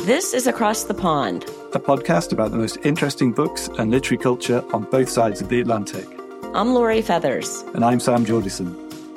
This is Across the Pond, a podcast about the most interesting books and literary culture on both sides of the Atlantic. I'm Laurie Feathers. And I'm Sam Jordison.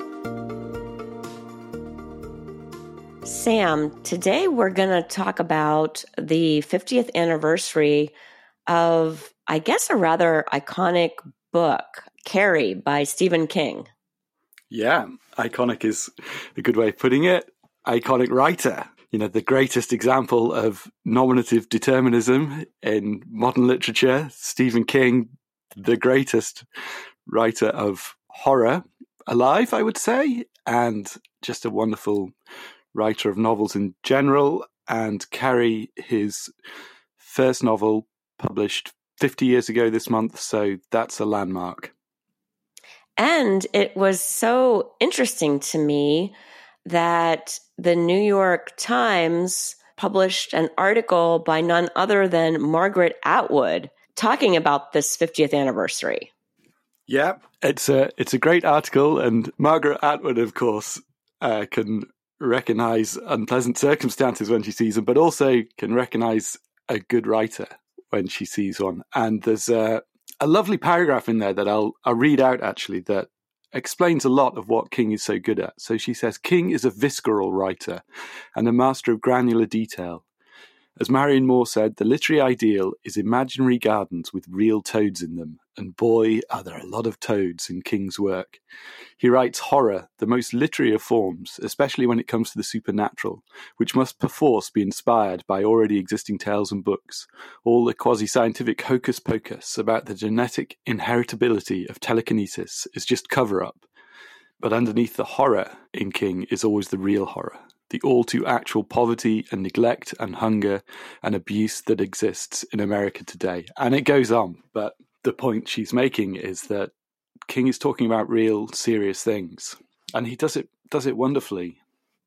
Sam, today we're going to talk about the 50th anniversary of, I guess, a rather iconic book, Carrie by Stephen King. Yeah, iconic is a good way of putting it. Iconic writer. You know, the greatest example of nominative determinism in modern literature. Stephen King, the greatest writer of horror alive, I would say, and just a wonderful writer of novels in general. And Carrie, his first novel, published 50 years ago this month, so that's a landmark. And it was so interesting to me that the New York Times published an article by none other than Margaret Atwood talking about this 50th anniversary. Yeah, it's a great article, and Margaret Atwood, of course, can recognize unpleasant circumstances when she sees them, but also can recognize a good writer when she sees one. And there's a lovely paragraph in there that I'll read out, actually, that explains a lot of what King is so good at. So she says, King is a visceral writer and a master of granular detail. As Marion Moore said, the literary ideal is imaginary gardens with real toads in them. And boy, are there a lot of toads in King's work. He writes horror, the most literary of forms, especially when it comes to the supernatural, which must perforce be inspired by already existing tales and books. All the quasi-scientific hocus-pocus about the genetic inheritability of telekinesis is just cover-up. But underneath the horror in King is always the real horror. The all-too-actual poverty and neglect and hunger and abuse that exists in America today. And it goes on, but the point she's making is that King is talking about real, serious things. And he does it wonderfully.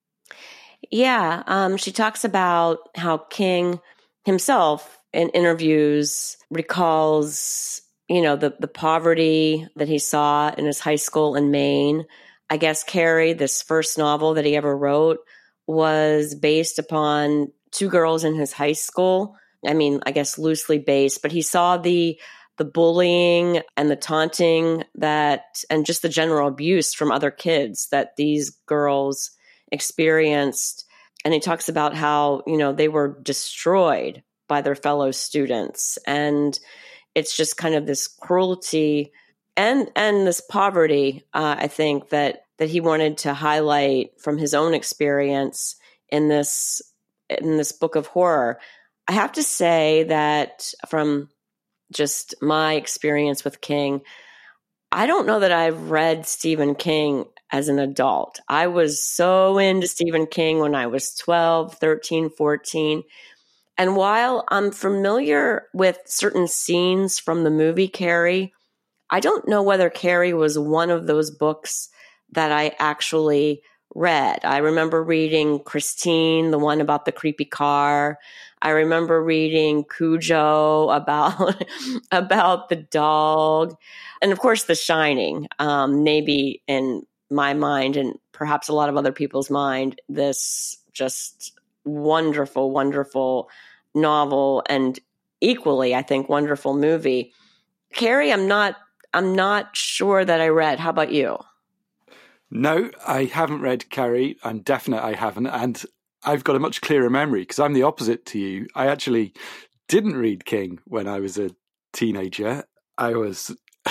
Yeah, she talks about how King himself in interviews recalls, the poverty that he saw in his high school in Maine. I guess Carrie, this first novel that he ever wrote, was based upon two girls in his high school. I mean, I guess loosely based, but he saw the bullying and the taunting and just the general abuse from other kids that these girls experienced. And he talks about how, they were destroyed by their fellow students. And it's just kind of this cruelty and this poverty, I think, that he wanted to highlight from his own experience in this book of horror. I have to say that from just my experience with King, I don't know that I've read Stephen King as an adult. I was so into Stephen King when I was 12, 13, 14. And while I'm familiar with certain scenes from the movie Carrie, I don't know whether Carrie was one of those books that I actually read. I remember reading Christine, the one about the creepy car. I remember reading Cujo about the dog. And of course, The Shining, maybe in my mind and perhaps a lot of other people's mind, this just wonderful, wonderful novel and equally, I think, wonderful movie. Carrie, I'm not sure that I read. How about you? No, I haven't read Carrie. I'm definite I haven't. And I've got a much clearer memory because I'm the opposite to you. I actually didn't read King when I was a teenager. I was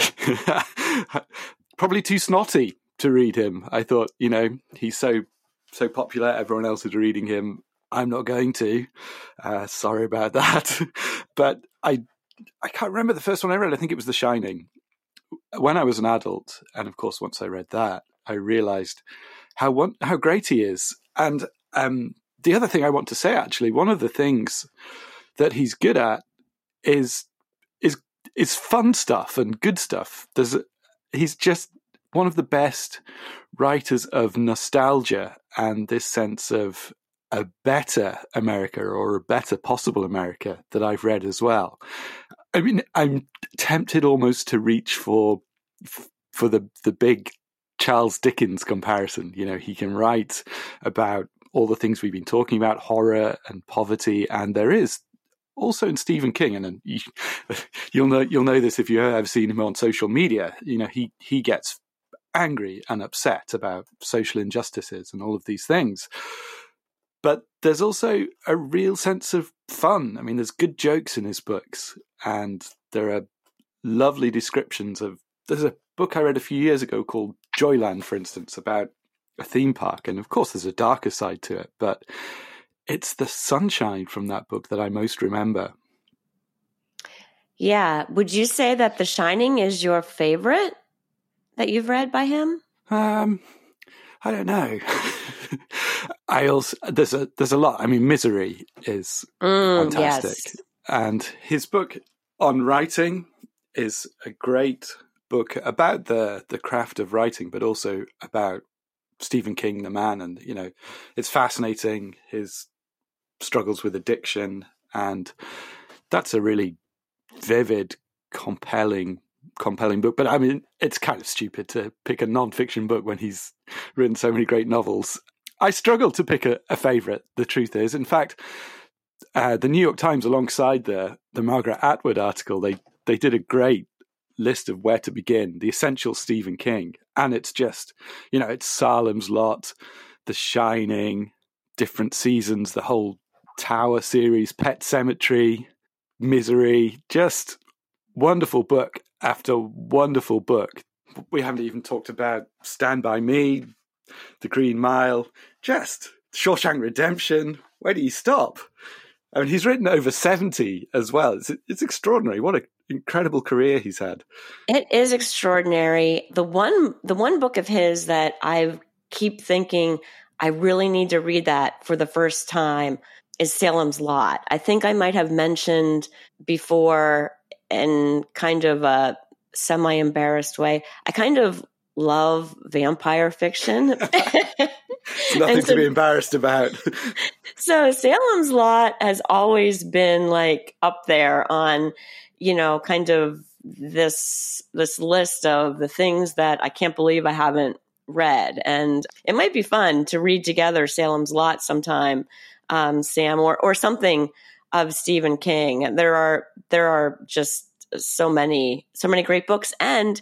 probably too snotty to read him. I thought, he's so popular. Everyone else is reading him. I'm not going to. Sorry about that. But I can't remember the first one I read. I think it was The Shining. When I was an adult, and of course, once I read that, I realized how great he is. And the other thing I want to say, actually, one of the things that he's good at is fun stuff and good stuff. He's just one of the best writers of nostalgia and this sense of a better America or a better possible America that I've read as well. I mean, I'm tempted almost to reach for the big Charles Dickens comparison. He can write about all the things we've been talking about, horror and poverty. And there is also in Stephen King, and you'll know this if you've ever seen him on social media, he gets angry and upset about social injustices and all of these things. But there's also a real sense of fun. I mean, there's good jokes in his books, and there are lovely descriptions of... There's a book I read a few years ago called Joyland, for instance, about a theme park. And of course, there's a darker side to it, but it's the sunshine from that book that I most remember. Yeah. Would you say that The Shining is your favorite that you've read by him? I don't know. There's a lot. I mean, Misery is fantastic. Yes. And his book on writing is a great book about the craft of writing, but also about Stephen King, the man. And, it's fascinating, his struggles with addiction. And that's a really vivid, compelling book. But I mean, it's kind of stupid to pick a non-fiction book when he's written so many great novels. I struggle to pick a favorite, the truth is. In fact, the New York Times, alongside the Margaret Atwood article, they did a great list of where to begin, the essential Stephen King. And it's just, it's Salem's Lot, The Shining, Different Seasons, the whole Tower series, Pet Sematary, Misery, just wonderful book after wonderful book. We haven't even talked about Stand By Me, The Green Mile, just Shawshank Redemption. Where do you stop? I mean, he's written over 70 as well. It's extraordinary. What an incredible career he's had. It is extraordinary. The one book of his that I keep thinking I really need to read that for the first time is Salem's Lot. I think I might have mentioned before in kind of a semi-embarrassed way, I kind of love vampire fiction. Nothing to be embarrassed about. So Salem's Lot has always been like up there on, kind of this list of the things that I can't believe I haven't read. And it might be fun to read together Salem's Lot sometime, Sam, or something of Stephen King. There are just so many great books, and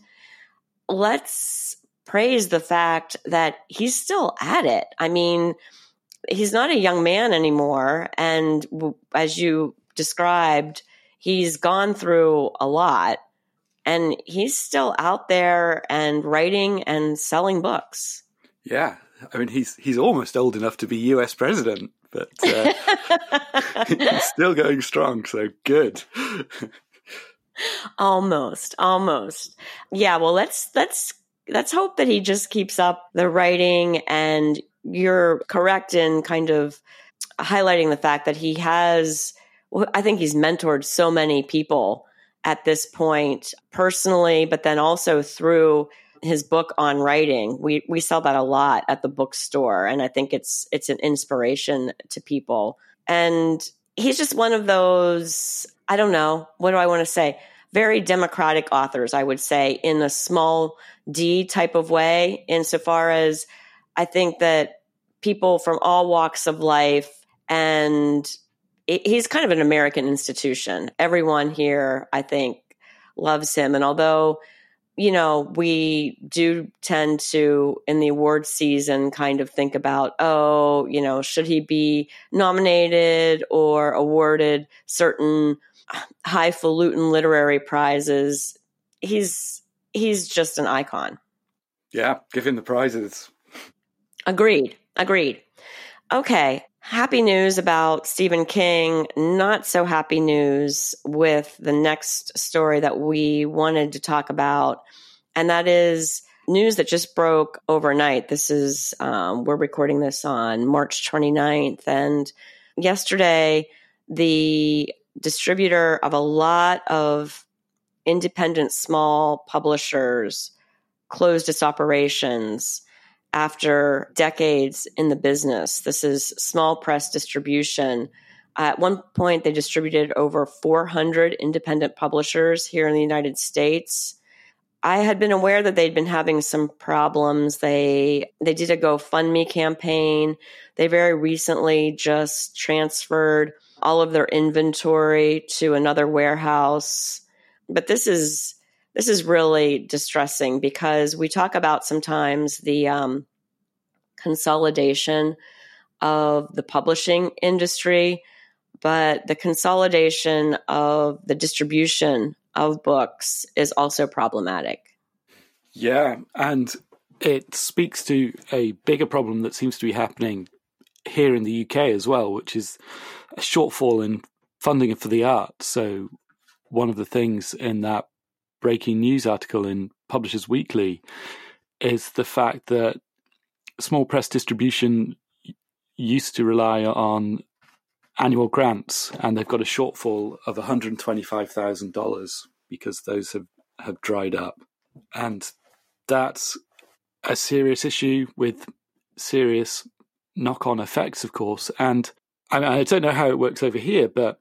let's praise the fact that he's still at it. I mean, he's not a young man anymore, and as you described, he's gone through a lot, and he's still out there and writing and selling books. Yeah, I mean, he's almost old enough to be US president, but he's still going strong, so good. Almost. Yeah, well, let's hope that he just keeps up the writing, and you're correct in kind of highlighting the fact that I think he's mentored so many people at this point personally, but then also through his book on writing. We sell that a lot at the bookstore, and I think it's an inspiration to people. And he's just one of those, I don't know, what do I want to say? Very democratic authors, I would say, in a small D type of way, insofar as I think that people from all walks of life, and he's kind of an American institution. Everyone here, I think, loves him. And although, we do tend to, in the award season, kind of think about, should he be nominated or awarded certain highfalutin literary prizes? He's just an icon. Yeah, give him the prizes. Agreed. Okay. Happy news about Stephen King. Not so happy news with the next story that we wanted to talk about. And that is news that just broke overnight. This is, we're recording this on March 29th. And yesterday, the distributor of a lot of independent small publishers closed its operations after decades in the business. This is Small Press Distribution. At one point, they distributed over 400 independent publishers here in the United States. I had been aware that they'd been having some problems. They did a GoFundMe campaign. They very recently just transferred all of their inventory to another warehouse. But this is really distressing because we talk about sometimes the consolidation of the publishing industry, but the consolidation of the distribution of books is also problematic. Yeah, and it speaks to a bigger problem that seems to be happening here in the UK as well, which is a shortfall in funding for the arts. So one of the things in that breaking news article in Publishers Weekly is the fact that small press distribution used to rely on annual grants, and they've got a shortfall of $125,000 because those have dried up. And that's a serious issue with serious knock-on effects, of course. And I don't know how it works over here, but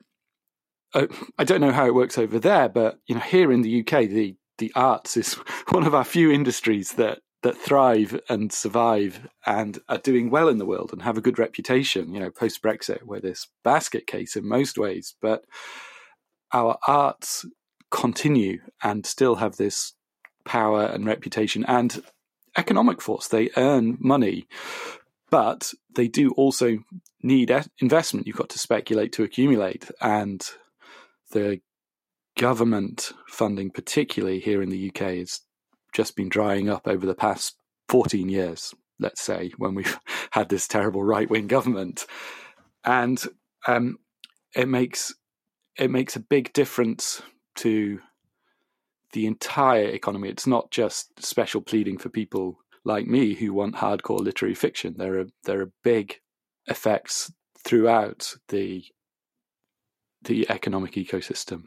I don't know how it works over there. But here in the UK, the arts is one of our few industries that thrive and survive and are doing well in the world and have a good reputation. Post-Brexit, we're this basket case in most ways, but our arts continue and still have this power and reputation and economic force. They earn money, but they do also need investment. You've got to speculate to accumulate, and the government funding, particularly here in the UK, has just been drying up over the past 14 years, let's say, when we've had this terrible right-wing government. And it makes a big difference to the entire economy. It's not just special pleading for people like me who want hardcore literary fiction. There are big effects throughout the economic ecosystem.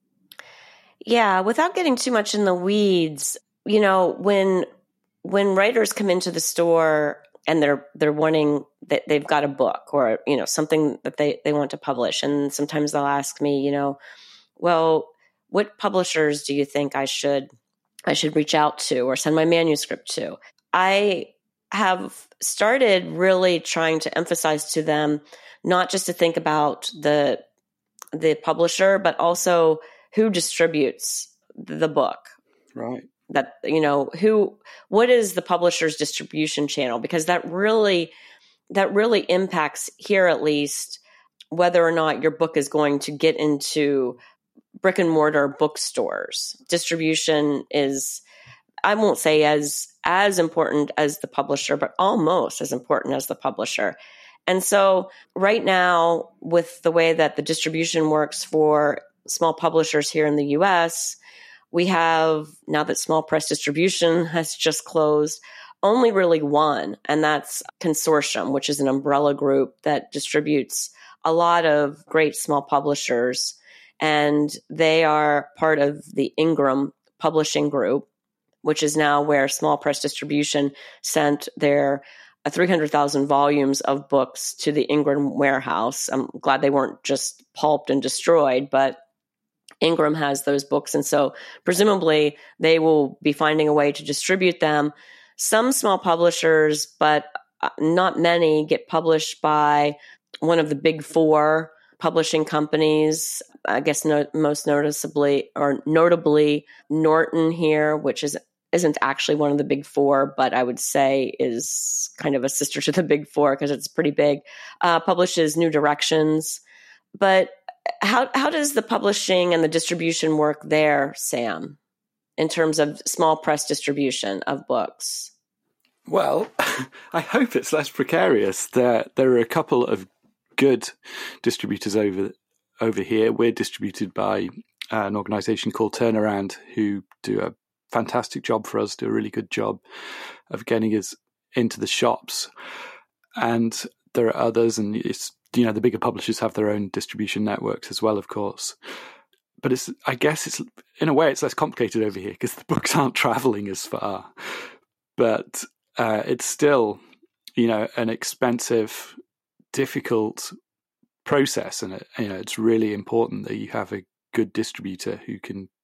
Yeah, without getting too much in the weeds, when writers come into the store and they're wanting that they've got a book or something that they want to publish, and sometimes they'll ask me, well, what publishers do you think I should reach out to or send my manuscript to? I have started really trying to emphasize to them not just to think about the publisher, but also who distributes the book. Right. That, what is the publisher's distribution channel? Because that really impacts, here at least, whether or not your book is going to get into brick and mortar bookstores. Distribution is, I won't say as important as the publisher, but almost as important as the publisher. And so right now, with the way that the distribution works for small publishers here in the US, we have, now that small press distribution has just closed, only really one, and that's Consortium, which is an umbrella group that distributes a lot of great small publishers. And they are part of the Ingram Publishing Group, which is now where small press distribution sent their 300,000 volumes of books to the Ingram warehouse. I'm glad they weren't just pulped and destroyed, but Ingram has those books. And so presumably they will be finding a way to distribute them. Some small publishers, but not many, get published by one of the big four publishing companies. I guess most notably Norton here, which isn't actually one of the big four, but I would say is kind of a sister to the big four because it's pretty big, publishes New Directions. But how does the publishing and the distribution work there, Sam, in terms of small press distribution of books? Well, I hope it's less precarious. There are a couple of good distributors over here. We're distributed by an organization called Turnaround, who do a fantastic job for us, do a really good job of getting us into the shops. And there are others, and it's, the bigger publishers have their own distribution networks as well, of course. But I guess it's in a way it's less complicated over here because the books aren't traveling as far. But it's still, an expensive, difficult process, and it's really important that you have a good distributor who can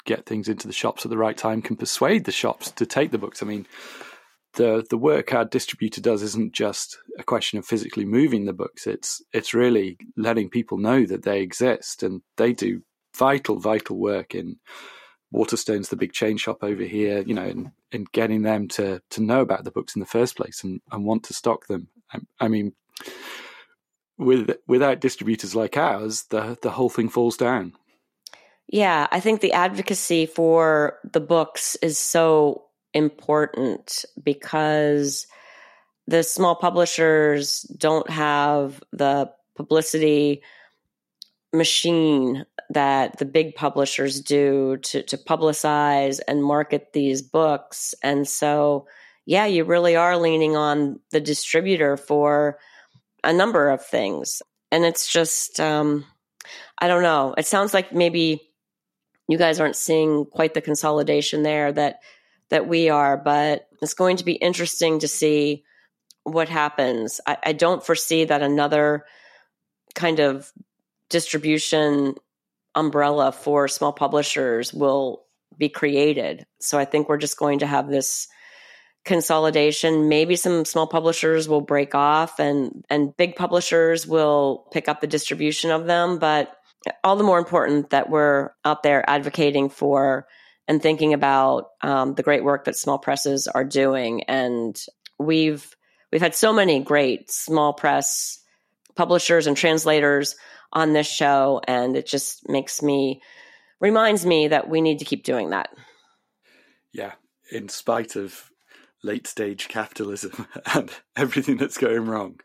get things into the shops at the right time can persuade the shops to take the books. I mean, the work our distributor does isn't just a question of physically moving the books. It's really letting people know that they exist, and they do vital work in Waterstone's the big chain shop over here, and getting them to know about the books in the first place and want to stock them. I mean, without distributors like ours, the whole thing falls down. Yeah, I think the advocacy for the books is so important because the small publishers don't have the publicity machine that the big publishers do to publicize and market these books. And so, yeah, you really are leaning on the distributor for a number of things. And it's just, I don't know. It sounds like maybe you guys aren't seeing quite the consolidation there that we are, but it's going to be interesting to see what happens. I don't foresee that another kind of distribution umbrella for small publishers will be created. So I think we're just going to have this consolidation. Maybe some small publishers will break off and big publishers will pick up the distribution of them. But all the more important that we're out there advocating for and thinking about the great work that small presses are doing. And we've had so many great small press publishers and translators on this show, and it just reminds me that we need to keep doing that. Yeah, in spite of late stage capitalism and everything that's going wrong.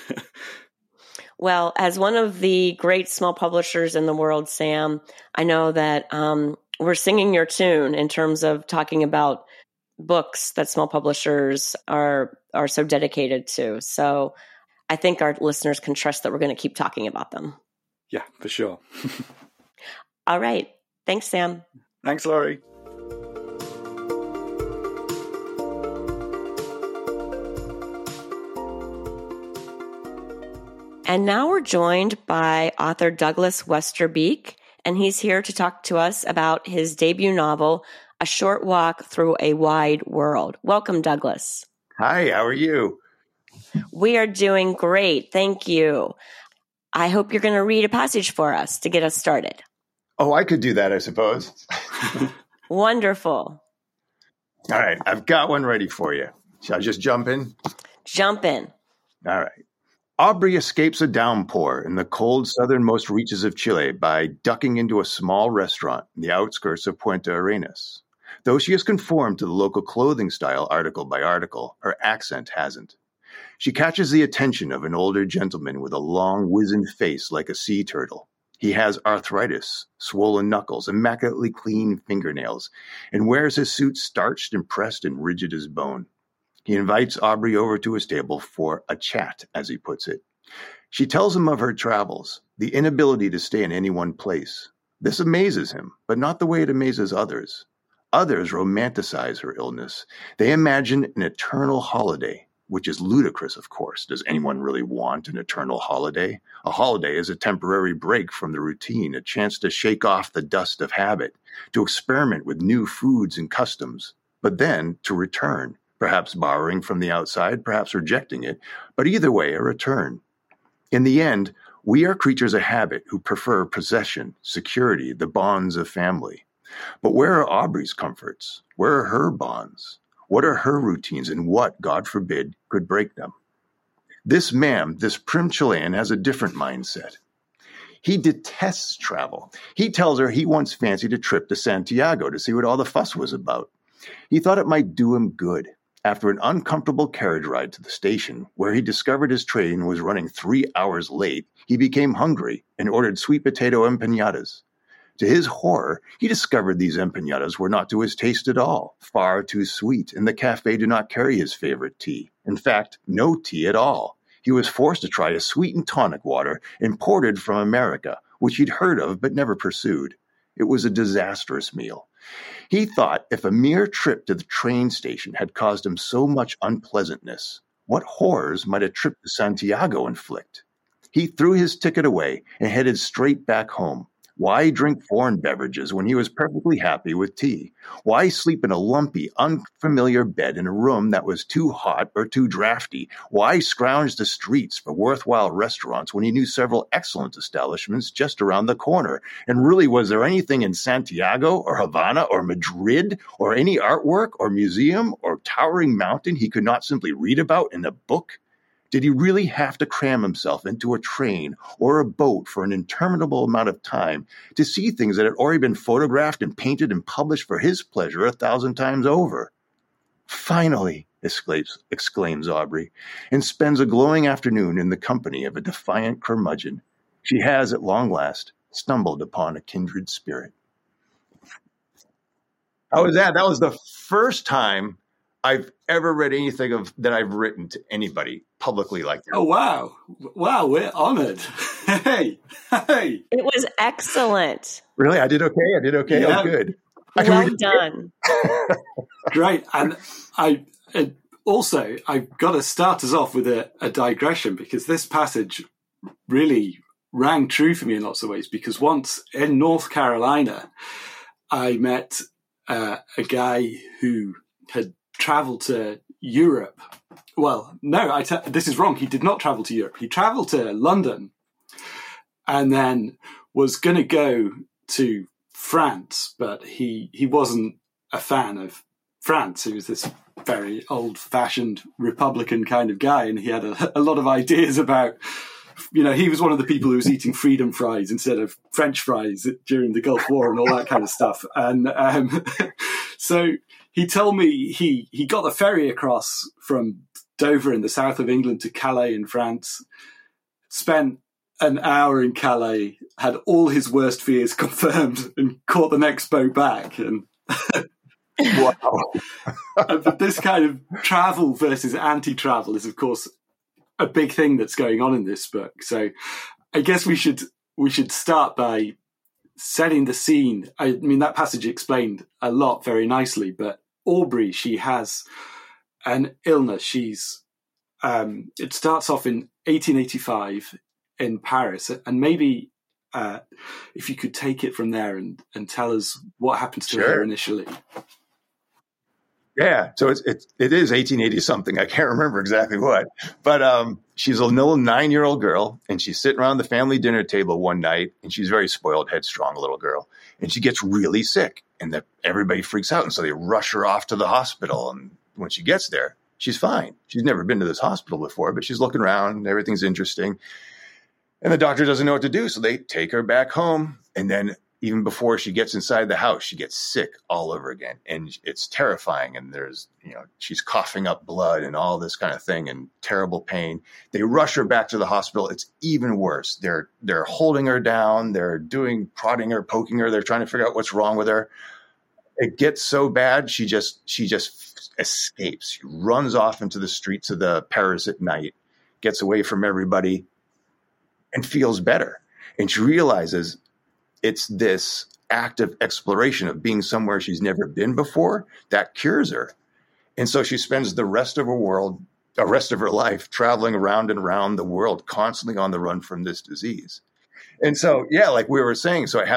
Well, as one of the great small publishers in the world, Sam, I know that we're singing your tune in terms of talking about books that small publishers are so dedicated to. So I think our listeners can trust that we're going to keep talking about them. Yeah, for sure. All right. Thanks, Sam. Thanks, Laurie. And now we're joined by author Douglas Westerbeek, and he's here to talk to us about his debut novel, A Short Walk Through a Wide World. Welcome, Douglas. Hi, how are you? We are doing great. Thank you. I hope you're going to read a passage for us to get us started. Oh, I could do that, I suppose. Wonderful. All right, I've got one ready for you. Shall I just jump in? Jump in. All right. Aubrey escapes a downpour in the cold southernmost reaches of Chile by ducking into a small restaurant in the outskirts of Punta Arenas. Though she has conformed to the local clothing style article by article, her accent hasn't. She catches the attention of an older gentleman with a long, wizened face like a sea turtle. He has arthritis, swollen knuckles, immaculately clean fingernails, and wears his suit starched and pressed and rigid as bone. He invites Aubrey over to his table for a chat, as he puts it. She tells him of her travels, the inability to stay in any one place. This amazes him, but not the way it amazes others. Others romanticize her illness. They imagine an eternal holiday, which is ludicrous, of course. Does anyone really want an eternal holiday? A holiday is a temporary break from the routine, a chance to shake off the dust of habit, to experiment with new foods and customs, but then to return, perhaps borrowing from the outside, perhaps rejecting it, but either way, a return. In the end, we are creatures of habit who prefer possession, security, the bonds of family. But where are Aubrey's comforts? Where are her bonds? What are her routines, and what, God forbid, could break them? This man, this prim Chilean, has a different mindset. He detests travel. He tells her he once fancied a trip to Santiago to see what all the fuss was about. He thought it might do him good. After an uncomfortable carriage ride to the station, where he discovered his train was running 3 hours late, he became hungry and ordered sweet potato empanadas. To his horror, he discovered these empanadas were not to his taste at all, far too sweet, and the cafe did not carry his favorite tea. In fact, no tea at all. He was forced to try a sweetened tonic water imported from America, which he'd heard of but never pursued. It was a disastrous meal. He thought if a mere trip to the train station had caused him so much unpleasantness, what horrors might a trip to Santiago inflict? He threw his ticket away and headed straight back home. Why drink foreign beverages when he was perfectly happy with tea? Why sleep in a lumpy, unfamiliar bed in a room that was too hot or too drafty? Why scrounge the streets for worthwhile restaurants when he knew several excellent establishments just around the corner? And really, was there anything in Santiago or Havana or Madrid or any artwork or museum or towering mountain he could not simply read about in a book? Did he really have to cram himself into a train or a boat for an interminable amount of time to see things that had already been photographed and painted and published for his pleasure 1,000 times over? Finally, exclaims Aubrey, and spends a glowing afternoon in the company of a defiant curmudgeon. She has, at long last, stumbled upon a kindred spirit. How was that? That was the first time I've ever read anything that I've written to anybody publicly like that. Oh, wow. Wow, we're honored. Hey. It was excellent. Really? I did okay? Yeah. Oh, good. Well done. Great. And I've got to start us off with a digression, because this passage really rang true for me in lots of ways, because once in North Carolina, I met a guy who had traveled to Europe. Well, no, this is wrong. He did not travel to Europe. He traveled to London and then was going to go to France, but he wasn't a fan of France. He was this very old-fashioned Republican kind of guy, and he had a lot of ideas about, he was one of the people who was eating freedom fries instead of French fries during the Gulf War and all that kind of stuff. And so he told me he got the ferry across from Dover in the south of England to Calais in France, spent an hour in Calais, had all his worst fears confirmed, and caught the next boat back. And wow. But this kind of travel versus anti-travel is, of course, a big thing that's going on in this book. So I guess we should start by setting the scene. I mean, that passage explained a lot very nicely, but Aubrey, she has an illness. She's it starts off in 1885 in Paris, and maybe if you could take it from there and tell us what happens to her initially. Yeah, so it is 1880 something. I can't remember exactly what, but she's a little 9-year-old girl, and she's sitting around the family dinner table one night, and she's very spoiled, headstrong little girl, and she gets really sick, and everybody freaks out, and so they rush her off to the hospital. And when she gets there, she's fine. She's never been to this hospital before, but she's looking around, and everything's interesting, and the doctor doesn't know what to do, so they take her back home, and then even before she gets inside the house, she gets sick all over again. And it's terrifying. And there's, she's coughing up blood and all this kind of thing and terrible pain. They rush her back to the hospital. It's even worse. They're holding her down. They're prodding her, poking her. They're trying to figure out what's wrong with her. It gets so bad. She just escapes. She runs off into the streets of Paris at night, gets away from everybody, and feels better. And she realizes it's this act of exploration of being somewhere she's never been before that cures her. And so she spends the rest of her life traveling around and around the world, constantly on the run from this disease. And so, yeah, like we were saying, so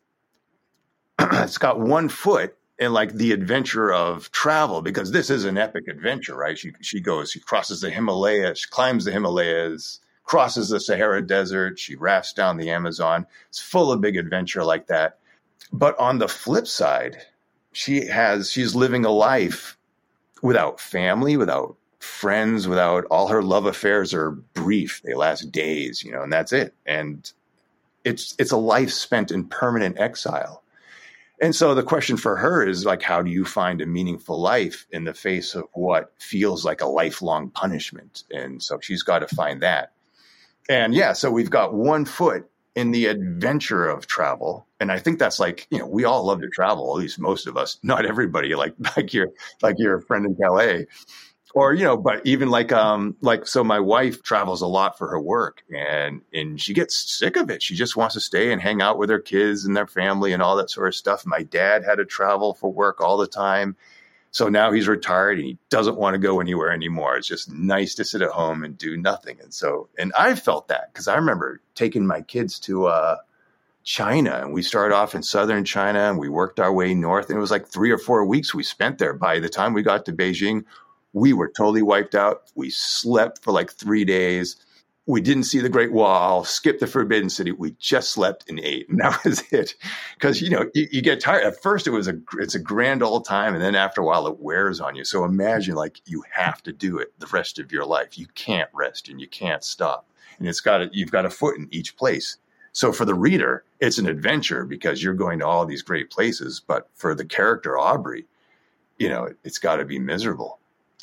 it's got one foot in like the adventure of travel, because this is an epic adventure, right? She crosses the Himalayas, she climbs the Himalayas, crosses the Sahara Desert, she rafts down the Amazon. It's full of big adventure like that. But on the flip side, she's living a life without family, without friends, without all her love affairs are brief. They last days, and that's it. And it's a life spent in permanent exile. And so the question for her is like, how do you find a meaningful life in the face of what feels like a lifelong punishment? And so she's got to find that. And yeah, so we've got one foot in the adventure of travel. And I think that's like, we all love to travel, at least most of us, not everybody, like your friend in Calais, or, but even so my wife travels a lot for her work, and she gets sick of it. She just wants to stay and hang out with her kids and their family and all that sort of stuff. My dad had to travel for work all the time. So now he's retired and he doesn't want to go anywhere anymore. It's just nice to sit at home and do nothing. And I felt that because I remember taking my kids to China, and we started off in southern China and we worked our way north, and it was like 3 or 4 weeks we spent there. By the time we got to Beijing, we were totally wiped out. We slept for like 3 days. We didn't see the Great Wall, skipped the Forbidden City. We just slept and ate, and that was it. Because, you get tired. At first, it's a grand old time, and then after a while, it wears on you. So imagine, like, you have to do it the rest of your life. You can't rest, and you can't stop. And you've got a foot in each place. So for the reader, it's an adventure because you're going to all these great places. But for the character Aubrey, it's got to be miserable.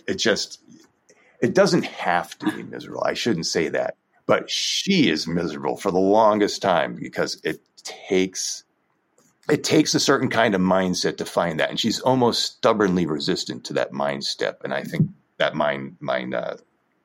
It doesn't have to be miserable. I shouldn't say that. But she is miserable for the longest time because it takes a certain kind of mindset to find that. And she's almost stubbornly resistant to that mind step. And I think that mindset.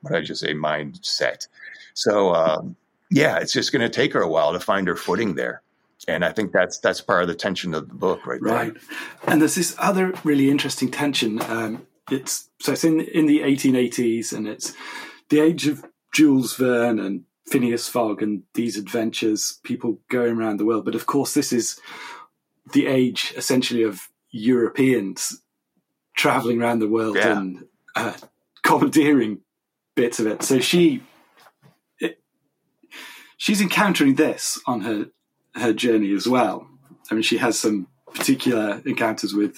So, it's just going to take her a while to find her footing there. And I think that's part of the tension of the book right there. Right. And there's this other really interesting tension. It's in the 1880s, and it's the age of Jules Verne and Phineas Fogg and these adventures, people going around the world. But of course, this is the age essentially of Europeans traveling around the world and commandeering bits of it. So she's encountering this on her journey as well. I mean, she has some particular encounters with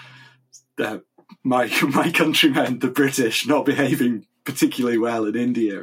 my countrymen, the British, not behaving particularly well in India.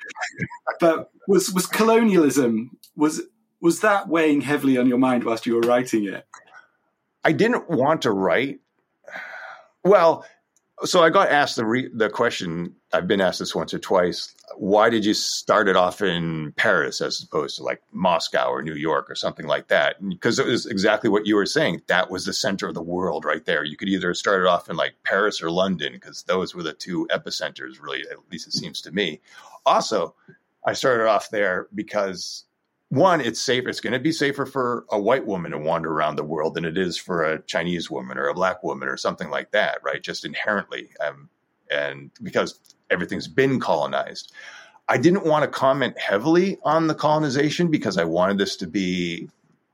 But was colonialism, was that weighing heavily on your mind whilst you were writing it? I didn't want to write. Well, so I got asked the question, I've been asked this once or twice, why did you start it off in Paris as opposed to like Moscow or New York or something like that? Because it was exactly what you were saying. That was the center of the world right there. You could either start it off in like Paris or London, because those were the two epicenters, really, at least it seems to me. Also, I started off there because, one, it's safer. It's going to be safer for a white woman to wander around the world than it is for a Chinese woman or a black woman or something like that, right? Just inherently. And because everything's been colonized. I didn't want to comment heavily on the colonization because I wanted to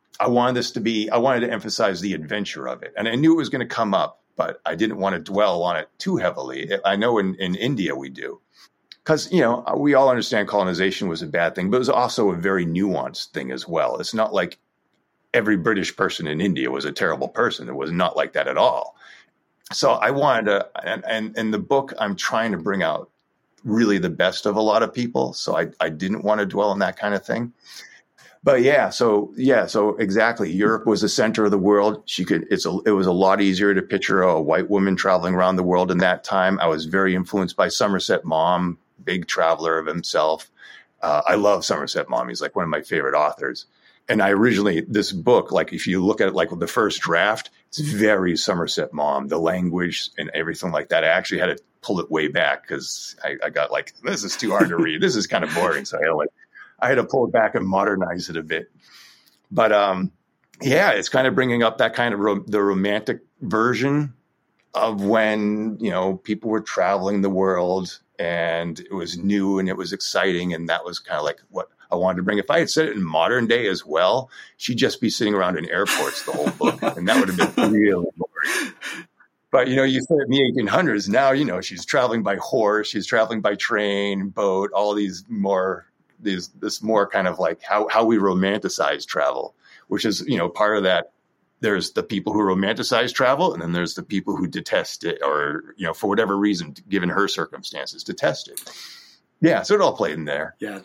emphasize the adventure of it. And I knew it was going to come up, but I didn't want to dwell on it too heavily. I know in India we do. Because, we all understand colonization was a bad thing, but it was also a very nuanced thing as well. It's not like every British person in India was a terrible person. It was not like that at all. So I wanted to, and in the book, I'm trying to bring out really the best of a lot of people. So I didn't want to dwell on that kind of thing. But so exactly. Europe was the center of the world. It was a lot easier to picture a white woman traveling around the world in that time. I was very influenced by Somerset Maugham, big traveler of himself. I love Somerset Maugham. He's like one of my favorite authors. And this book, like if you look at it like the first draft, it's very Somerset Maugham, the language and everything like that. I actually had to pull it way back because I got like, this is too hard to read. This is kind of boring. So I had to pull it back and modernize it a bit. But it's kind of bringing up that kind of the romantic version of when, people were traveling the world and it was new and it was exciting. And that was kind of like what I wanted to bring. If I had said it in modern day as well, she'd just be sitting around in airports the whole book. And that would have been really boring. But, you said in the 1800s, now, she's traveling by horse, she's traveling by train, boat, all this more kind of like how we romanticize travel, which is, part of that. There's the people who romanticize travel, and then there's the people who detest it or, for whatever reason, given her circumstances, detest it. Yeah, so it all played in there. Yeah,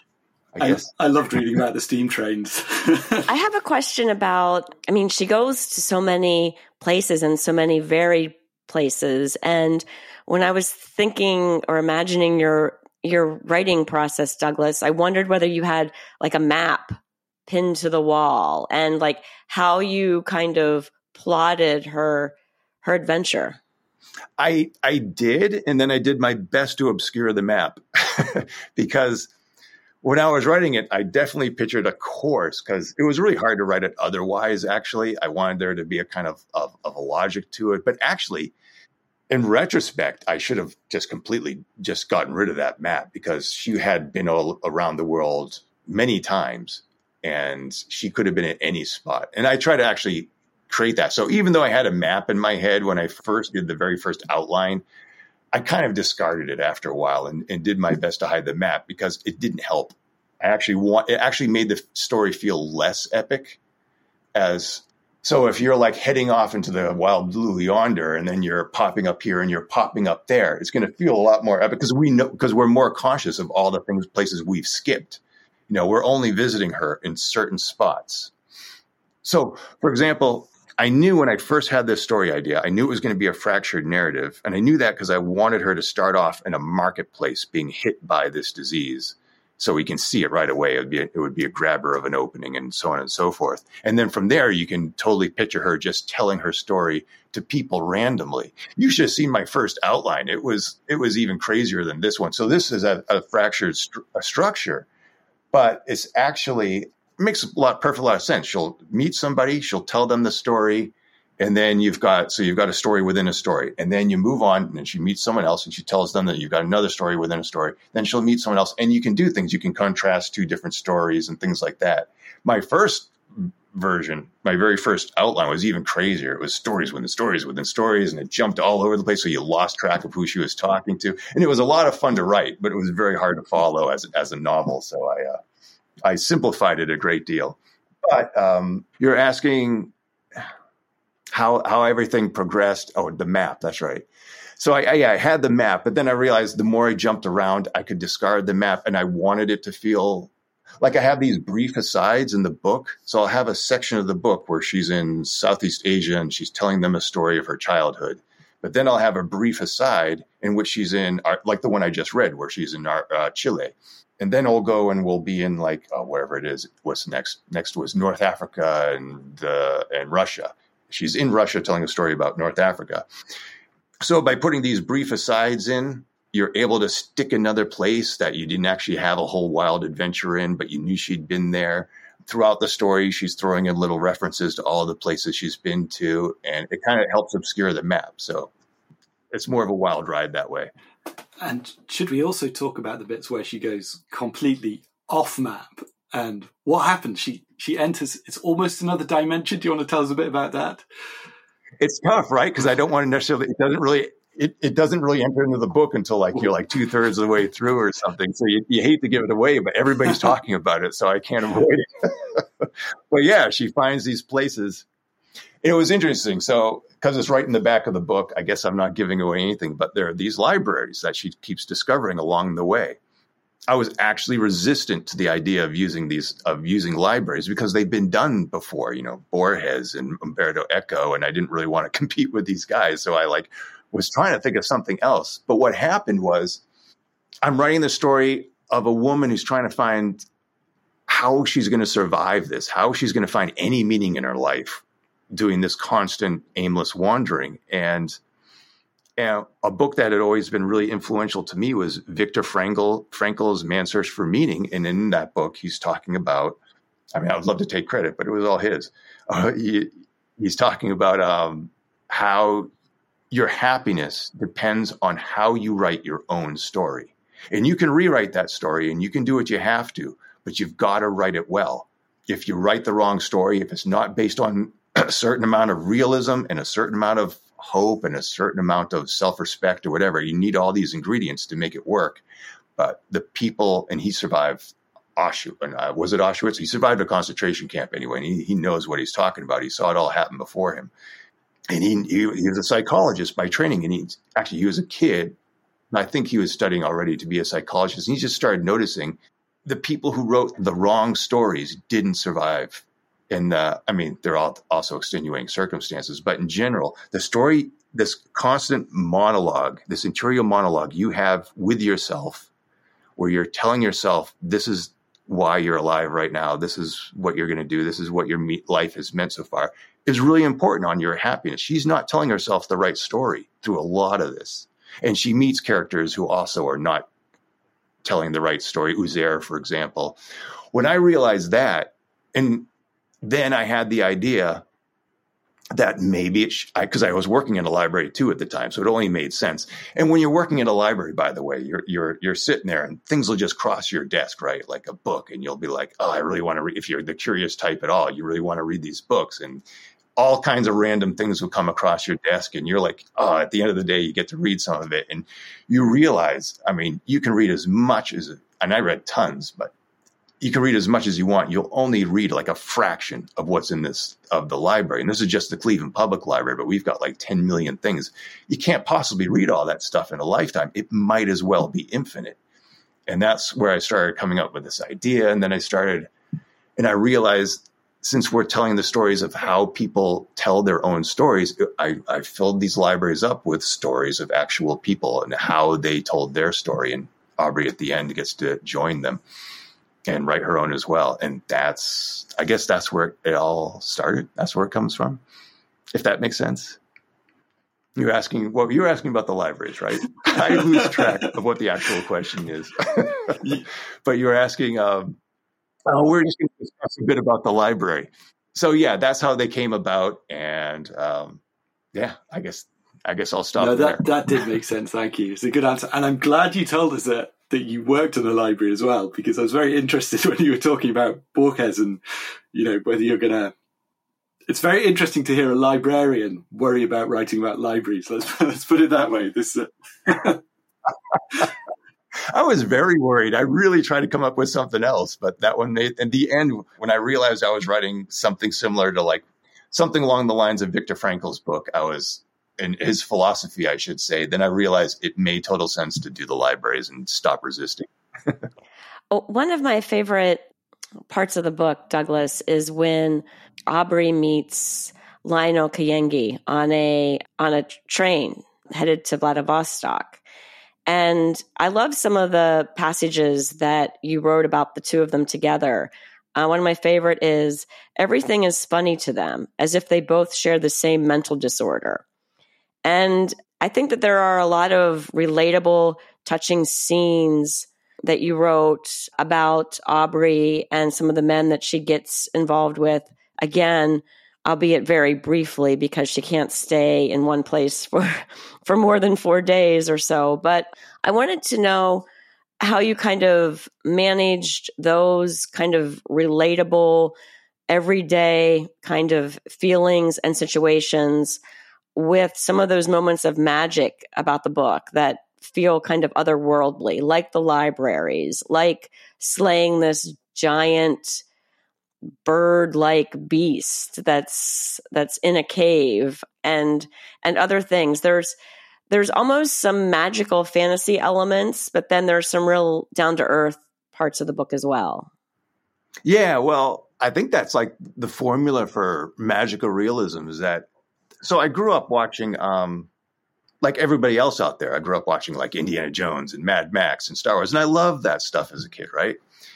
I loved reading about the steam trains. I have a question about, she goes to so many places and so many varied places. And when I was thinking or imagining your writing process, Douglas, I wondered whether you had like a map pinned to the wall and like how you kind of plotted her adventure. I did, and then I did my best to obscure the map because when I was writing it, I definitely pictured a course because it was really hard to write it otherwise, actually. I wanted there to be a kind of a logic to it. But actually, in retrospect, I should have just completely just gotten rid of that map because she had been all around the world many times. and she could have been at any spot. And I try to actually create that. So even though I had a map in my head when I first did the very first outline, I kind of discarded it after a while and did my best to hide the map because it didn't help. It actually made the story feel less epic. So if you're like heading off into the wild blue yonder and then you're popping up here and you're popping up there, it's going to feel a lot more epic because we're more conscious of all the places we've skipped. We're only visiting her in certain spots. So, for example, I knew when I first had this story idea, I knew it was going to be a fractured narrative. And I knew that because I wanted her to start off in a marketplace being hit by this disease. So we can see it right away. It would be a grabber of an opening and so on and so forth. And then from there, you can totally picture her just telling her story to people randomly. You should have seen my first outline. It was even crazier than this one. So this is a fractured structure, but it's actually makes perfect lot of sense. She'll meet somebody, she'll tell them the story, and then you've got a story within a story. And then you move on, and then she meets someone else, and she tells them that you've got another story within a story. Then she'll meet someone else, and you can do things. You can contrast two different stories and things like that. My first version, my very first outline was even crazier. It was stories within stories within stories, and it jumped all over the place, so you lost track of who she was talking to. And it was a lot of fun to write, but it was very hard to follow as a novel. So I simplified it a great deal. But you're asking how everything progressed. Oh, the map. That's right. So I had the map, but then I realized the more I jumped around, I could discard the map, and I wanted it to feel like I have these brief asides in the book. So I'll have a section of the book where she's in Southeast Asia and she's telling them a story of her childhood. But then I'll have a brief aside in which she's in, like the one I just read, where she's in Chile. And then I'll go and we'll be in wherever it is. What's next? Next was North Africa and Russia. She's in Russia telling a story about North Africa. So by putting these brief asides in, you're able to stick another place that you didn't actually have a whole wild adventure in, but you knew she'd been there. Throughout the story, she's throwing in little references to all the places she's been to, and it kind of helps obscure the map. So it's more of a wild ride that way. And should we also talk about the bits where she goes completely off map? And what happens? She enters, it's almost another dimension. Do you want to tell us a bit about that? It's tough, right? Because I don't want to necessarily, it doesn't really enter into the book until you're 2/3 of the way through or something. So you hate to give it away, but everybody's talking about it, so I can't avoid it. But yeah, she finds these places. It was interesting. So, because it's right in the back of the book, I guess I'm not giving away anything, but there are these libraries that she keeps discovering along the way. I was actually resistant to the idea of using libraries because they've been done before, Borges and Umberto Eco, and I didn't really want to compete with these guys. So I was trying to think of something else. But what happened was I'm writing the story of a woman who's trying to find how she's going to survive this, how she's going to find any meaning in her life doing this constant aimless wandering. And a book that had always been really influential to me was Viktor Frankl's Man's Search for Meaning. And in that book, he's talking about, I would love to take credit, but it was all his. He's talking about how your happiness depends on how you write your own story. And you can rewrite that story and you can do what you have to, but you've got to write it well. If you write the wrong story, if it's not based on a certain amount of realism and a certain amount of hope and a certain amount of self-respect or whatever, you need all these ingredients to make it work. But the people, and he survived Auschwitz. Was it Auschwitz? He survived a concentration camp anyway, and he knows what he's talking about. He saw it all happen before him. And he was a psychologist by training, and he was a kid. I think he was studying already to be a psychologist. And he just started noticing the people who wrote the wrong stories didn't survive. And they're all also extenuating circumstances, but in general, the story, this constant monologue, this interior monologue you have with yourself, where you're telling yourself, this is why you're alive right now. This is what you're going to do. This is what your life has meant so far, is really important on your happiness. She's not telling herself the right story through a lot of this. And she meets characters who also are not telling the right story. Uzair, for example. When I realized that, and then I had the idea, that maybe because I was working in a library too at the time, so it only made sense. And when you're working in a library, by the way, you're sitting there and things will just cross your desk, right? Like a book, and you'll be like, oh, I really want to read. If you're the curious type at all, you really want to read these books, and all kinds of random things will come across your desk, and you're like, oh, at the end of the day, you get to read some of it, and you realize, I mean, you can read as much as, and I read tons, but you can read as much as you want. You'll only read like a fraction of what's in of the library. And this is just the Cleveland Public Library, but we've got like 10 million things. You can't possibly read all that stuff in a lifetime. It might as well be infinite. And that's where I started coming up with this idea. And then I realized, since we're telling the stories of how people tell their own stories, I filled these libraries up with stories of actual people and how they told their story. And Aubrey at the end gets to join them and write her own as well. And I guess that's where it all started. That's where it comes from, if that makes sense. You're asking about the libraries, right? I lose track of what the actual question is. But you're asking, we're just going to discuss a bit about the library. So yeah, that's how they came about. And I guess I'll stop there. That did make sense. Thank you. It's a good answer. And I'm glad you told us that you worked in a library as well, because I was very interested when you were talking about Borges and, whether you're going to, it's very interesting to hear a librarian worry about writing about libraries. Let's put it that way. I was very worried. I really tried to come up with something else, but that one made, in the end, when I realized I was writing something similar to like something along the lines of Viktor Frankl's book, in his philosophy, I should say, then I realized it made total sense to do the libraries and stop resisting. One of my favorite parts of the book, Douglas, is when Aubrey meets Lionel Kayengi on a train headed to Vladivostok. And I love some of the passages that you wrote about the two of them together. One of my favorite is, everything is funny to them, as if they both share the same mental disorder. And I think that there are a lot of relatable, touching scenes that you wrote about Aubrey and some of the men that she gets involved with. Again, albeit very briefly, because she can't stay in one place for more than 4 days or so. But I wanted to know how you kind of managed those kind of relatable, everyday kind of feelings and situations with some of those moments of magic about the book that feel kind of otherworldly, like the libraries, like slaying this giant bird-like beast that's in a cave, and other things. There's almost some magical fantasy elements, but then there's some real down-to-earth parts of the book as well. Yeah, well, I think that's like the formula for magical realism is that. So I grew up watching, like everybody else out there, I grew up watching like Indiana Jones and Mad Max and Star Wars. And I loved that stuff as a kid, right?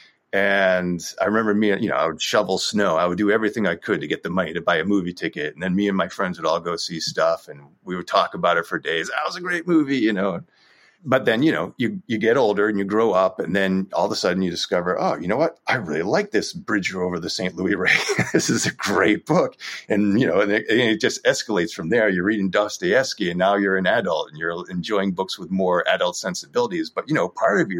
And I remember I would shovel snow. I would do everything I could to get the money to buy a movie ticket. And then me and my friends would all go see stuff and we would talk about it for days. That was a great movie, But then, you get older and you grow up, and then all of a sudden you discover, oh, you know what? I really like this Bridge over the St. Louis Ray. This is a great book. And, and it just escalates from there. You're reading Dostoevsky and now you're an adult and you're enjoying books with more adult sensibilities. But, part of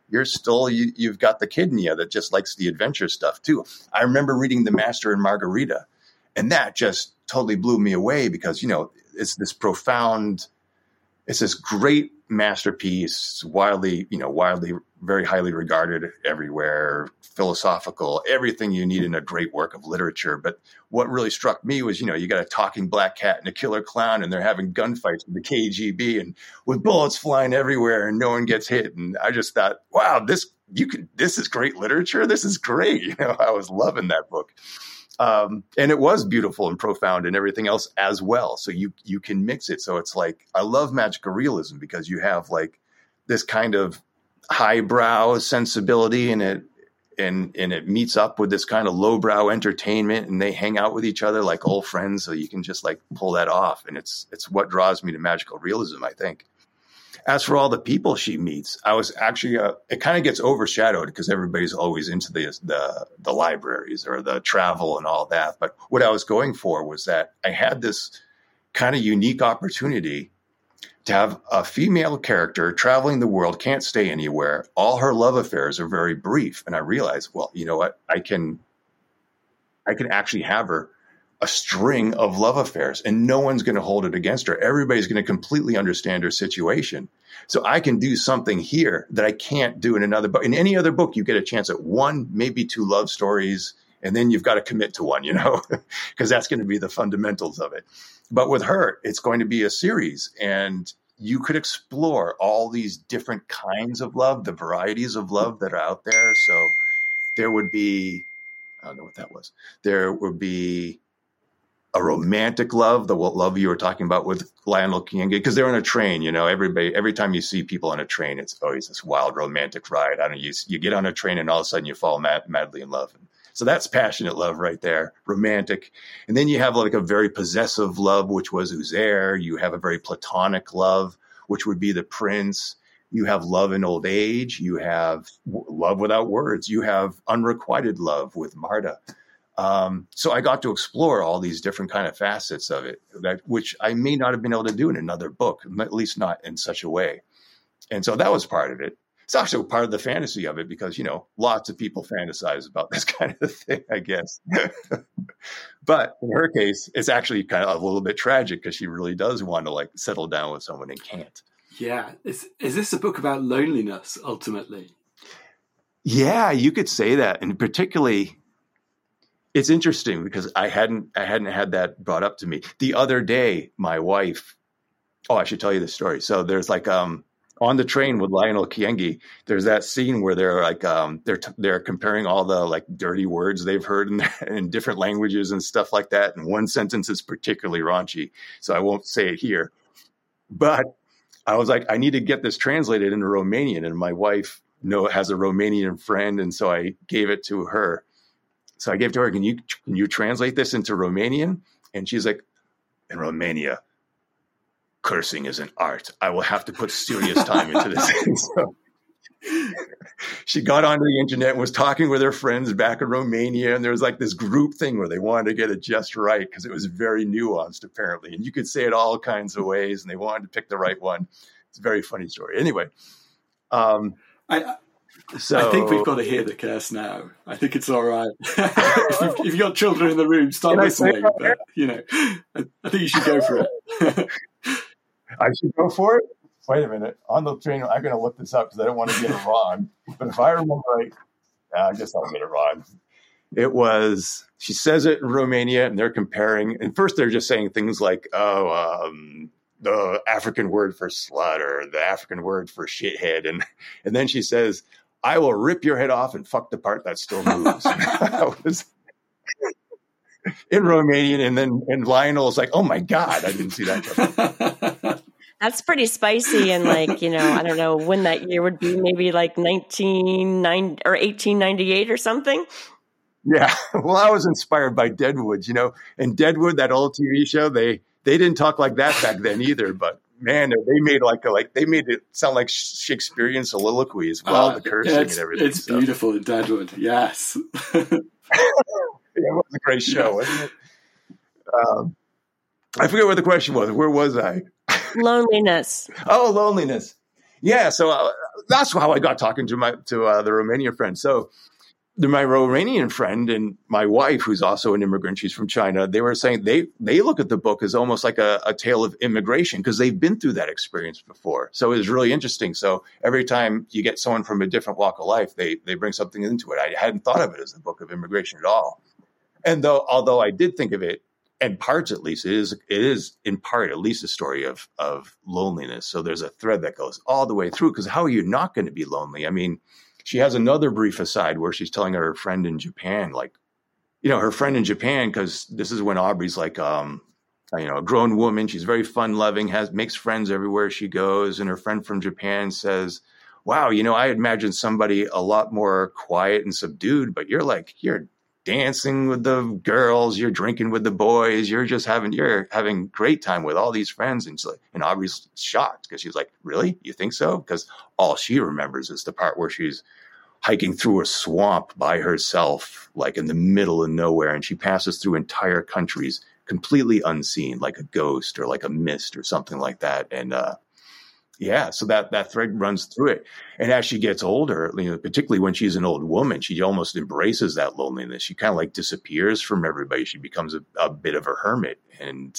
you've got the kid in you that just likes the adventure stuff too. I remember reading The Master and Margarita, and that just totally blew me away because, it's this profound, it's this great masterpiece, widely, very highly regarded everywhere, philosophical, everything you need in a great work of literature. But what really struck me was, you got a talking black cat and a killer clown, and they're having gunfights with the KGB and with bullets flying everywhere and no one gets hit. And I just thought, wow, this is great literature. This is great. I was loving that book. And it was beautiful and profound and everything else as well. So you can mix it. So it's like, I love magical realism because you have like this kind of highbrow sensibility in it, and it meets up with this kind of lowbrow entertainment, and they hang out with each other like old friends. So you can just like pull that off. And it's what draws me to magical realism, I think. As for all the people she meets, I was actually, it kind of gets overshadowed because everybody's always into the libraries or the travel and all that. But what I was going for was that I had this kind of unique opportunity to have a female character traveling the world, can't stay anywhere. All her love affairs are very brief. And I realized, well, you know what? I can actually have her a string of love affairs, and no one's going to hold it against her. Everybody's going to completely understand her situation. So I can do something here that I can't do in another book. In any other book, you get a chance at one, maybe two love stories, and then you've got to commit to one, because that's going to be the fundamentals of it. But with her, it's going to be a series, and you could explore all these different kinds of love, the varieties of love that are out there. So there would be, I don't know what that was. There would be a romantic love, the love you were talking about with Lionel Kienge, because they're on a train, everybody, every time you see people on a train, it's always this wild romantic ride. I don't know, you get on a train and all of a sudden you fall madly in love. So that's passionate love right there, romantic. And then you have like a very possessive love, which was Uzair. You have a very platonic love, which would be the prince. You have love in old age. You have love without words. You have unrequited love with Marta. So I got to explore all these different kind of facets of it, which I may not have been able to do in another book, at least not in such a way. And so that was part of it. It's also part of the fantasy of it because, lots of people fantasize about this kind of thing, I guess. But in her case, it's actually kind of a little bit tragic because she really does want to settle down with someone and can't. Yeah. Is this a book about loneliness, ultimately? Yeah, you could say that. And particularly, it's interesting because I hadn't had that brought up to me. The other day, my wife, I should tell you the story. So there's on the train with Lionel Kienge, there's that scene where they're they're comparing all the dirty words they've heard in different languages and stuff like that. And one sentence is particularly raunchy, so I won't say it here. But I was like, I need to get this translated into Romanian, and my wife has a Romanian friend, and so I gave it to her. So I gave it to her, can you translate this into Romanian? And she's like, in Romania, cursing is an art. I will have to put serious time into this. So she got onto the internet and was talking with her friends back in Romania. And there was this group thing where they wanted to get it just right because it was very nuanced, apparently. And you could say it all kinds of ways, and they wanted to pick the right one. It's a very funny story. Anyway. I think we've got to hear the curse now. I think it's all right. if you've got children in the room, stop listening. But, I think you should go for it. I should go for it? Wait a minute. On the train, I'm going to look this up because I don't want to get it wrong. But if I remember right, I guess I'll get it wrong. It was, she says it in Romania, and they're comparing. And first, they're just saying things like, the African word for slut or the African word for shithead. And then she says, I will rip your head off and fuck the part that still moves. That was in Romanian. And Lionel's like, oh my God, I didn't see that. That's pretty spicy. And I don't know when that year would be, maybe 1990 or 1898 or something. Yeah. Well, I was inspired by Deadwood, and Deadwood, that old TV show, they didn't talk like that back then either, but man, they made they made it sound like Shakespearean soliloquy as well, the cursing and everything. It's beautiful in Deadwood, yes. It was a great show, wasn't it? I forget what the question was. Where was I? Loneliness. Oh, loneliness. Yeah, so that's how I got talking to the Romanian friend. So my Romanian friend and my wife, who's also an immigrant, she's from China, they were saying they look at the book as almost like a tale of immigration because they've been through that experience before. So it was really interesting. So every time you get someone from a different walk of life, they bring something into it. I hadn't thought of it as a book of immigration at all. And although I did think of it, in parts at least, it is in part at least a story of loneliness. So there's a thread that goes all the way through because how are you not going to be lonely? I mean, she has another brief aside where she's telling her friend in Japan, her friend in Japan, because this is when Aubrey's a grown woman. She's very fun loving, makes friends everywhere she goes. And her friend from Japan says, wow, I imagined somebody a lot more quiet and subdued, but you're dancing with the girls, you're drinking with the boys, you're having great time with all these friends. And, and Aubrey's shocked because she's like, really? You think so? Because all she remembers is the part where she's hiking through a swamp by herself, like in the middle of nowhere. And she passes through entire countries completely unseen, like a ghost or like a mist or something like that. And, so that thread runs through it. And as she gets older, particularly when she's an old woman, she almost embraces that loneliness. She kind of like disappears from everybody. She becomes a bit of a hermit, and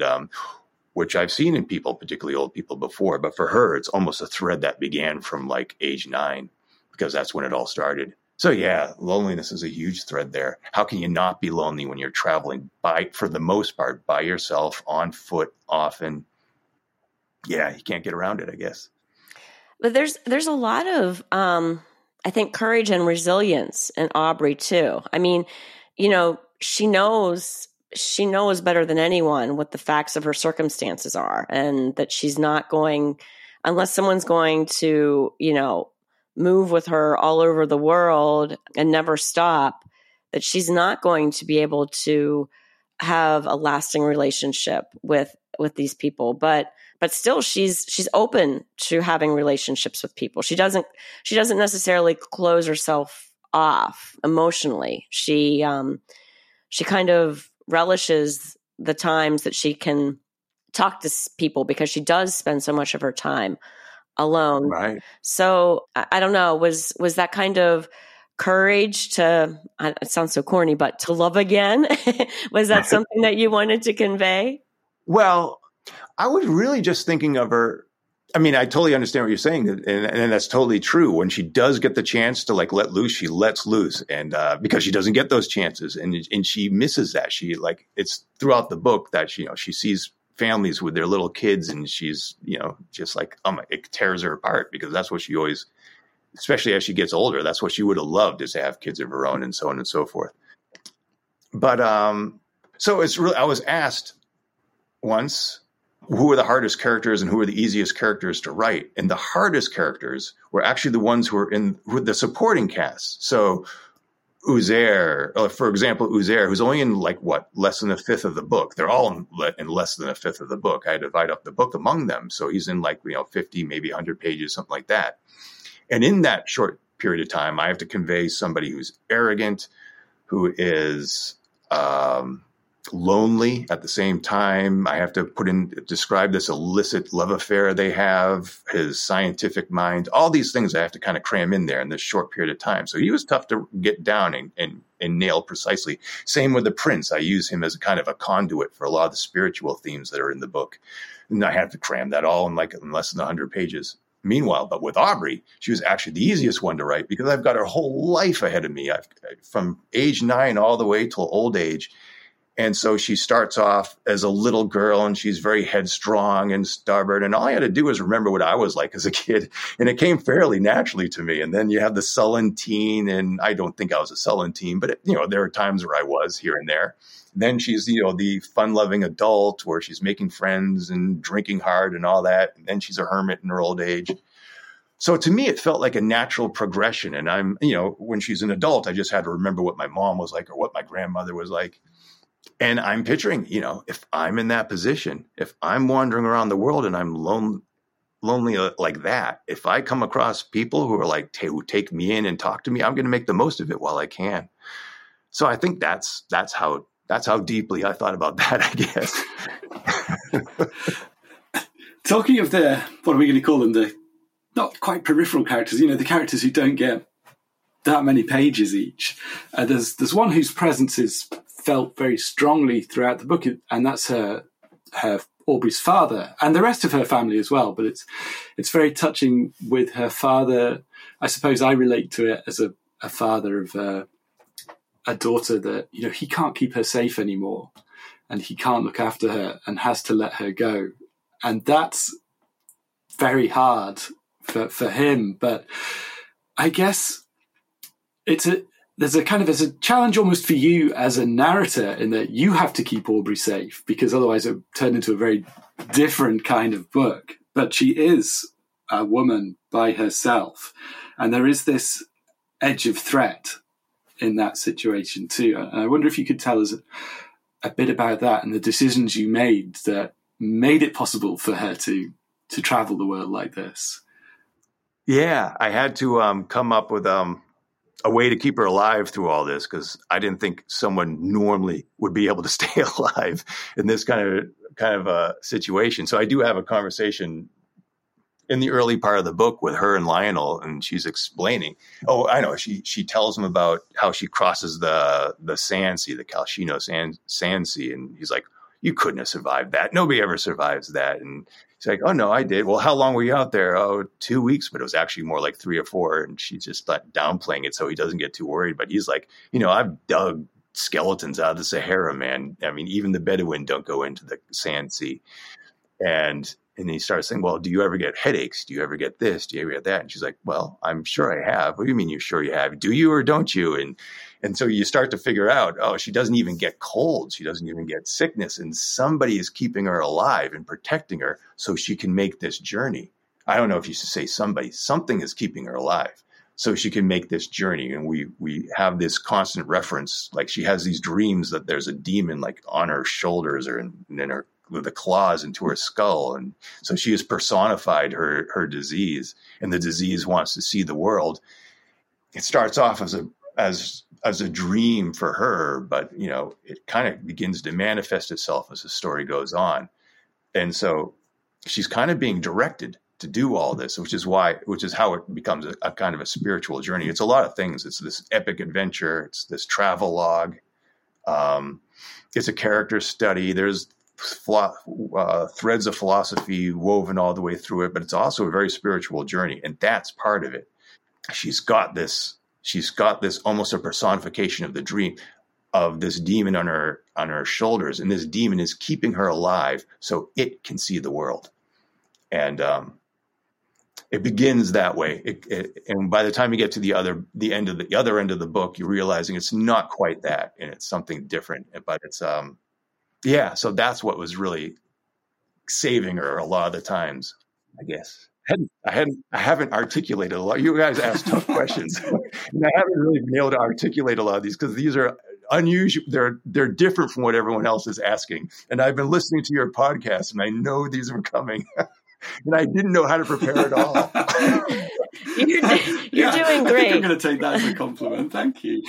which I've seen in people, particularly old people, before. But for her, it's almost a thread that began from like age 9, because that's when it all started. So yeah, loneliness is a huge thread there. How can you not be lonely when you're traveling for the most part, by yourself, on foot, often? Yeah, you can't get around it, I guess. But there's a lot of, I think, courage and resilience in Aubrey too. I mean, she knows better than anyone what the facts of her circumstances are, and that she's not going, unless someone's going to, move with her all over the world and never stop, that she's not going to be able to have a lasting relationship with these people. But still, she's open to having relationships with people. She doesn't necessarily close herself off emotionally. She kind of relishes the times that she can talk to people, because she does spend so much of her time alone. Right. So I don't know, was that kind of courage to, it sounds so corny, but to love again? Was that something that you wanted to convey? Well, I was really just thinking of her. I mean, I totally understand what you're saying, and that's totally true. When she does get the chance to like let loose, she lets loose, and because she doesn't get those chances, and she misses that. She it's throughout the book that she sees families with their little kids, and she's just like, it tears her apart, because that's what she always, especially as she gets older, that's what she would have loved, is to have kids of her own, and so on and so forth. But so it's really, I was asked once, who are the hardest characters and who are the easiest characters to write? And the hardest characters were actually the ones who were the supporting cast. So Uzair, for example, who's only in less than a fifth of the book. They're all in less than a fifth of the book. I divide up the book among them. So he's in 50, maybe 100 pages, something like that. And in that short period of time, I have to convey somebody who's arrogant, who is, lonely at the same time. I have to describe this illicit love affair they have, his scientific mind, all these things I have to kind of cram in there in this short period of time. So he was tough to get down and nail precisely. Same with the prince. I use him as a kind of a conduit for a lot of the spiritual themes that are in the book. And I have to cram that all in less than 100 pages. Meanwhile, but with Aubrey, she was actually the easiest one to write, because I've got her whole life ahead of me. From age 9 all the way till old age. And so she starts off as a little girl, and she's very headstrong and stubborn. And all I had to do was remember what I was like as a kid. And it came fairly naturally to me. And then you have the sullen teen, and I don't think I was a sullen teen, but there are times where I was here and there. Then she's, the fun-loving adult where she's making friends and drinking hard and all that. And then she's a hermit in her old age. So to me, it felt like a natural progression. And I'm, when she's an adult, I just had to remember what my mom was like or what my grandmother was like. And I'm picturing, if I'm in that position, if I'm wandering around the world and I'm lonely like that, if I come across people who are who take me in and talk to me, I'm going to make the most of it while I can. So I think that's how deeply I thought about that, I guess. Talking of what are we going to call them? The not quite peripheral characters, the characters who don't get that many pages each. There's one whose presence is felt very strongly throughout the book, and that's her Aubrey's father, and the rest of her family as well. But it's very touching with her father. I suppose I relate to it as a father of a daughter that he can't keep her safe anymore, and he can't look after her and has to let her go, and that's very hard for him. But I guess there's a challenge almost for you as a narrator, in that you have to keep Aubrey safe, because otherwise it would turn into a very different kind of book. But she is a woman by herself, and there is this edge of threat in that situation too. And I wonder if you could tell us a bit about that and the decisions you made that made it possible for her to travel the world like this. Yeah, I had to come up with a way to keep her alive through all this, because I didn't think someone normally would be able to stay alive in this kind of a situation. So I do have a conversation in the early part of the book with her and Lionel, and she's explaining. Oh, I know. She tells him about how she crosses the sand sea, the Calcino sand sea, and he's like, "You couldn't have survived that. Nobody ever survives that." And he's like, "Oh no, I did." "Well, how long were you out there?" "Oh, 2 weeks," but it was actually more like 3 or 4. And she's just like downplaying it so he doesn't get too worried. But he's like, "I've dug skeletons out of the Sahara, man. I mean, even the Bedouin don't go into the sand sea." And he starts saying, "Well, do you ever get headaches? Do you ever get this? Do you ever get that?" And she's like, "Well, I'm sure I have." "What do you mean you're sure you have? Do you or don't you?" And so you start to figure out, oh, she doesn't even get colds. She doesn't even get sickness. And somebody is keeping her alive and protecting her so she can make this journey. I don't know if you should say somebody. Something is keeping her alive so she can make this journey. And we have this constant reference. Like, she has these dreams that there's a demon like on her shoulders or in her with the claws into her skull. And so she has personified her disease, and the disease wants to see the world. It starts off as a dream for her, but it kind of begins to manifest itself as the story goes on. And so she's kind of being directed to do all this, which is how it becomes a kind of a spiritual journey. It's a lot of things. It's this epic adventure. It's this travel log. It's a character study. There's threads of philosophy woven all the way through it, but it's also a very spiritual journey. And that's part of it. She's got this almost a personification of the dream of this demon on her shoulders. And this demon is keeping her alive so it can see the world. And it begins that way. And by the time you get to the other end of the book, you're realizing it's not quite that, and it's something different. But it's so that's what was really saving her a lot of the times, I guess. I haven't articulated a lot. You guys ask tough questions, and I haven't really been able to articulate a lot of these because these are unusual. They're different from what everyone else is asking. And I've been listening to your podcast, and I know these were coming, and I didn't know how to prepare at all. You're doing great. I'm going to take that as a compliment. Thank you.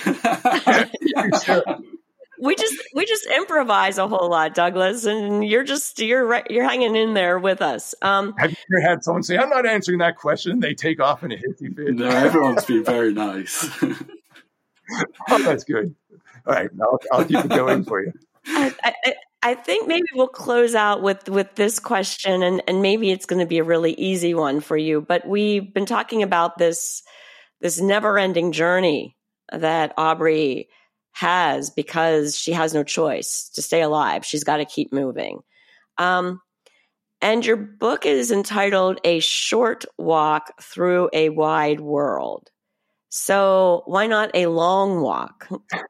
We just improvise a whole lot, Douglas, and you're hanging in there with us. Have you ever had someone say, "I'm not answering that question"? They take off in a hissy fit. No, everyone's been very nice. Oh, that's good. All right, I'll keep it going for you. I think maybe we'll close out with this question, and maybe it's going to be a really easy one for you. But we've been talking about this never-ending journey that Aubrey has because she has no choice to stay alive. She's got to keep moving. And your book is entitled A Short Walk Through a Wide World. So why not a long walk?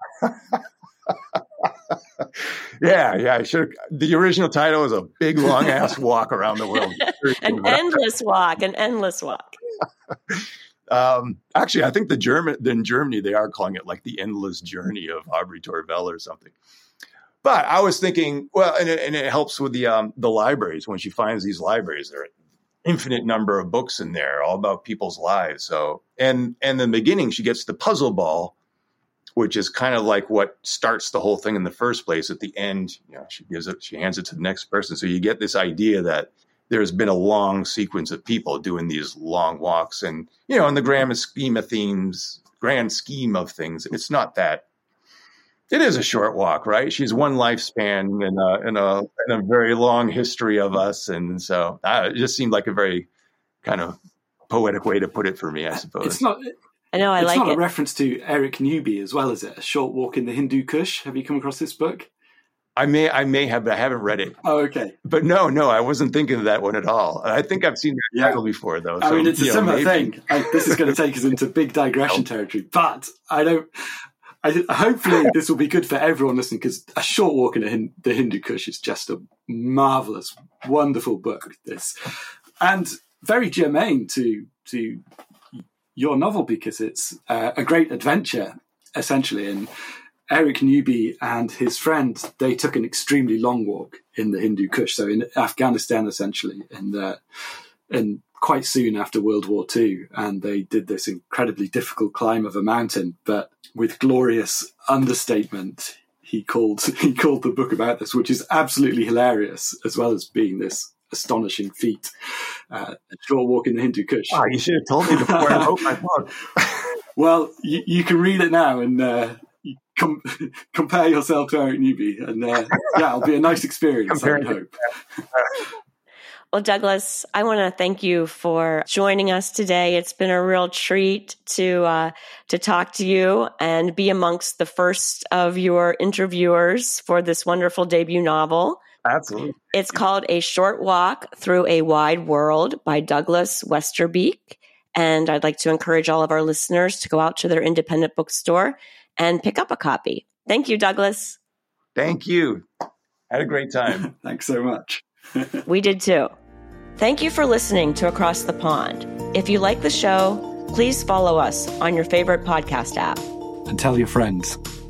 Yeah. I should. The original title is A Big Long Ass Walk Around the World. An endless walk. Actually, I think in Germany, they are calling it like the endless journey of Aubrey Torvell or something. But I was thinking, well, and it helps with the libraries. When she finds these libraries, there are an infinite number of books in there, all about people's lives. So, and in the beginning, she gets the puzzle ball, which is kind of like what starts the whole thing in the first place. At the end, she hands it to the next person. So you get this idea that there's been a long sequence of people doing these long walks. And, in the grand scheme of things, it's not that. It is a short walk, right? She's one lifespan in a very long history of us. And so it just seemed like a very kind of poetic way to put it for me, I suppose. It's not. I know, it's not a reference to Eric Newby as well, is it? A Short Walk in the Hindu Kush. Have you come across this book? I may have, but I haven't read it. Oh, okay. But no, I wasn't thinking of that one at all. I think I've seen that title before, though. I mean, it's a similar thing. This is going to take us into big digression territory, but hopefully this will be good for everyone listening, because A Short Walk in the Hindu Kush is just a marvelous, wonderful book. And very germane to your novel, because it's a great adventure essentially. And Eric Newby and his friend, they took an extremely long walk in the Hindu Kush, so in Afghanistan, essentially, and quite soon after World War II. And they did this incredibly difficult climb of a mountain, but with glorious understatement, he called the book about this, which is absolutely hilarious, as well as being this astonishing feat. A short walk in the Hindu Kush. Oh, you should have told me before I wrote my book. Well, you can read it now and compare yourself to Eric Newby, and it'll be a nice experience, I hope. Well, Douglas, I want to thank you for joining us today. It's been a real treat to talk to you and be amongst the first of your interviewers for this wonderful debut novel. Absolutely. It's called A Short Walk Through a Wide World by Douglas Westerbeek. And I'd like to encourage all of our listeners to go out to their independent bookstore and pick up a copy. Thank you, Douglas. Thank you. Had a great time. Thanks so much. We did too. Thank you for listening to Across the Pond. If you like the show, please follow us on your favorite podcast app. And tell your friends.